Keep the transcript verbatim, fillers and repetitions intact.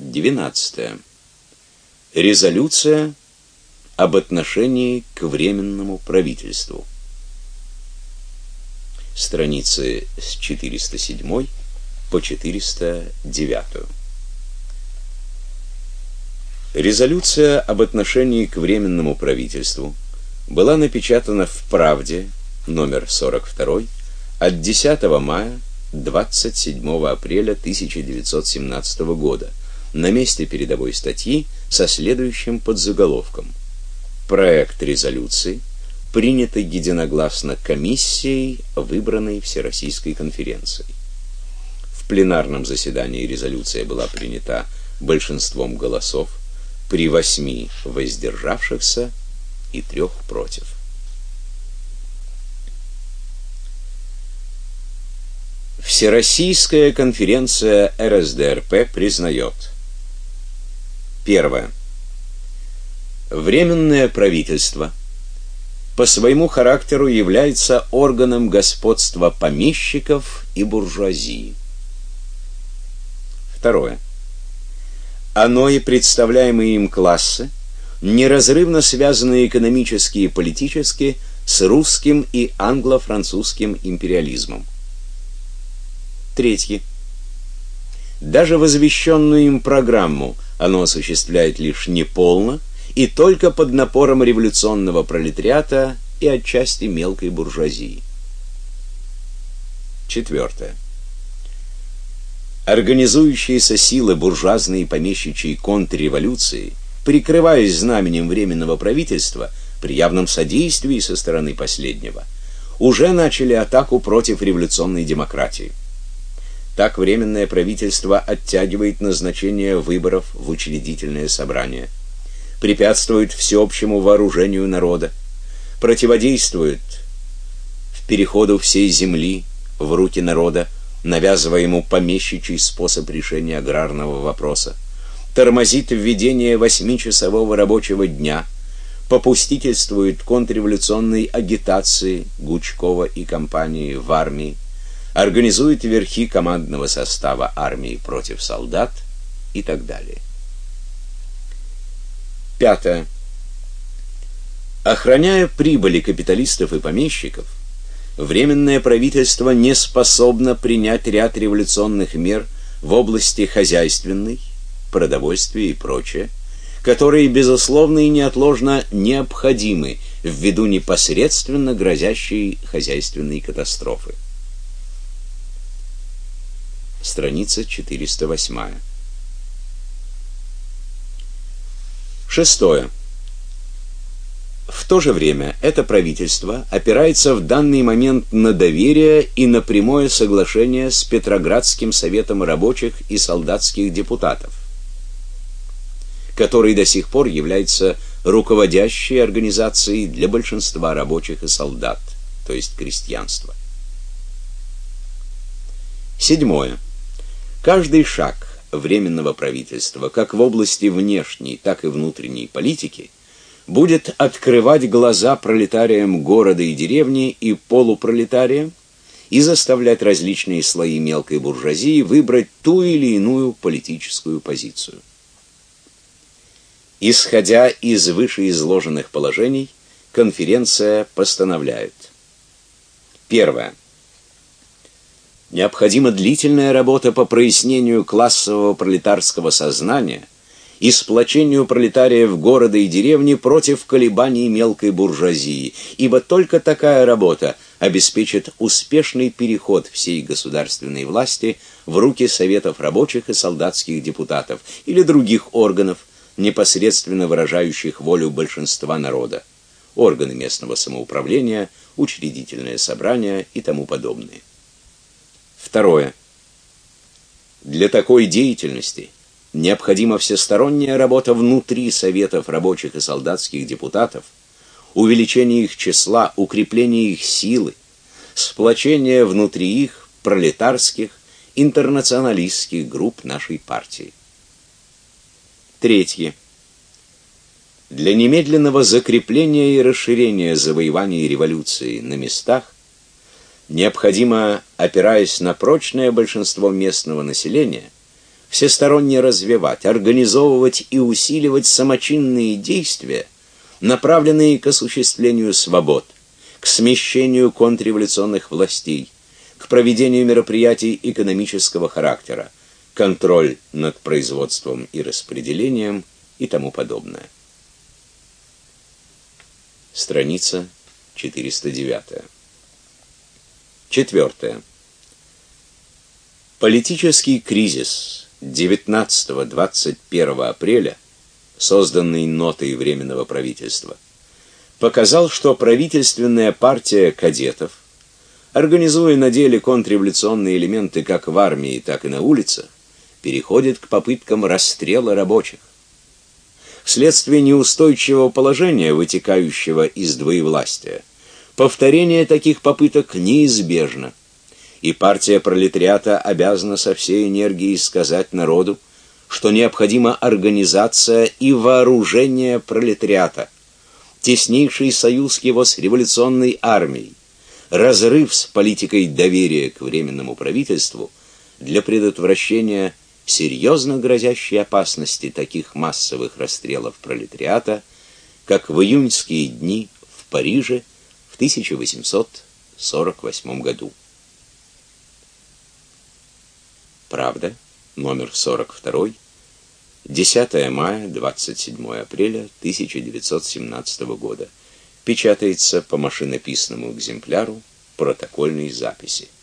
двенадцатое. Резолюция об отношении к Временному правительству. Страницы с четыреста седьмой по четыреста девятую. Резолюция об отношении к Временному правительству была напечатана в «Правде», номер сорок два, от десятого мая двадцать седьмого апреля тысяча девятьсот семнадцатого года на месте передовой статьи со следующим подзаголовком: «Проект резолюции, принятый единогласно комиссией, выбранной Всероссийской конференцией». В пленарном заседании резолюция была принята большинством голосов при восьми воздержавшихся и трех против. Всероссийская конференция эр эс дэ эр пэ признает: первое. Временное правительство по своему характеру является органом господства помещиков и буржуазии. Второе. Оно и представляемые им классы неразрывно связаны экономически и политически с русским и англо-французским империализмом. Третье. Даже возвещенную им программу оно осуществляет лишь неполно и только под напором революционного пролетариата и отчасти мелкой буржуазии. Четвертое. Организующиеся силы буржуазной и помещичьей контрреволюции, прикрываясь знаменем Временного правительства, при явном содействии со стороны последнего, уже начали атаку против революционной демократии. Так Временное правительство оттягивает назначение выборов в учредительное собрание, препятствует всеобщему вооружению народа, противодействует в переходу всей земли в руки народа, навязывая ему помещичий способ решения аграрного вопроса, тормозит введение восьмичасового рабочего дня, попустительствует контрреволюционной агитации Гучкова и компании в армии, организует верхи командного состава армии против солдат и так далее. Пятое. Охраняя прибыли капиталистов и помещиков, Временное правительство не способно принять ряд революционных мер в области хозяйственной, продовольствия и прочее, которые, безусловно и неотложно необходимы ввиду непосредственно грозящей хозяйственной катастрофы. Страница четыреста восьмая. Шестое. В то же время это правительство опирается в данный момент на доверие и на прямое соглашение с Петроградским советом рабочих и солдатских депутатов, который до сих пор является руководящей организацией для большинства рабочих и солдат, то есть крестьянства. Седьмое. Каждый шаг Временного правительства, как в области внешней, так и внутренней политики, будет открывать глаза пролетариям города и деревни и полупролетариям и заставлять различные слои мелкой буржуазии выбрать ту или иную политическую позицию. Исходя из вышеизложенных положений, конференция постановляет: первое. Необходима длительная работа по прояснению классового пролетарского сознания и сплочению пролетариев города и деревни против колебаний мелкой буржуазии, ибо только такая работа обеспечит успешный переход всей государственной власти в руки советов рабочих и солдатских депутатов или других органов, непосредственно выражающих волю большинства народа, органы местного самоуправления, учредительное собрание и тому подобное. Второе. Для такой деятельности необходима всесторонняя работа внутри советов рабочих и солдатских депутатов, увеличение их числа, укрепление их силы, сплочение внутри их пролетарских, интернационалистских групп нашей партии. Третье. Для немедленного закрепления и расширения завоеваний революции на местах необходимо, опираясь на прочное большинство местного населения, всесторонне развивать, организовывать и усиливать самочинные действия, направленные к осуществлению свобод, к смещению контрреволюционных властей, к проведению мероприятий экономического характера, контроль над производством и распределением и тому подобное. Страница четыреста девять. Четвертое. Политический кризис девятнадцатого-двадцать первого апреля, созданный нотой Временного правительства, показал, что правительственная партия кадетов, организуя на деле контрреволюционные элементы как в армии, так и на улицах, переходит к попыткам расстрела рабочих. Вследствие неустойчивого положения, вытекающего из двоевластия, повторение таких попыток неизбежно, и партия пролетариата обязана со всей энергией сказать народу, что необходима организация и вооружение пролетариата, теснейший союз его с революционной армией, разрыв с политикой доверия к Временному правительству для предотвращения серьезно грозящей опасности таких массовых расстрелов пролетариата, как в июньские дни в Париже в тысяча восемьсот сорок восьмом году. Правда, номер сорок два, десятое мая, двадцать седьмое апреля тысяча девятьсот семнадцатого года. Печатается по машинописному экземпляру протокольной записи.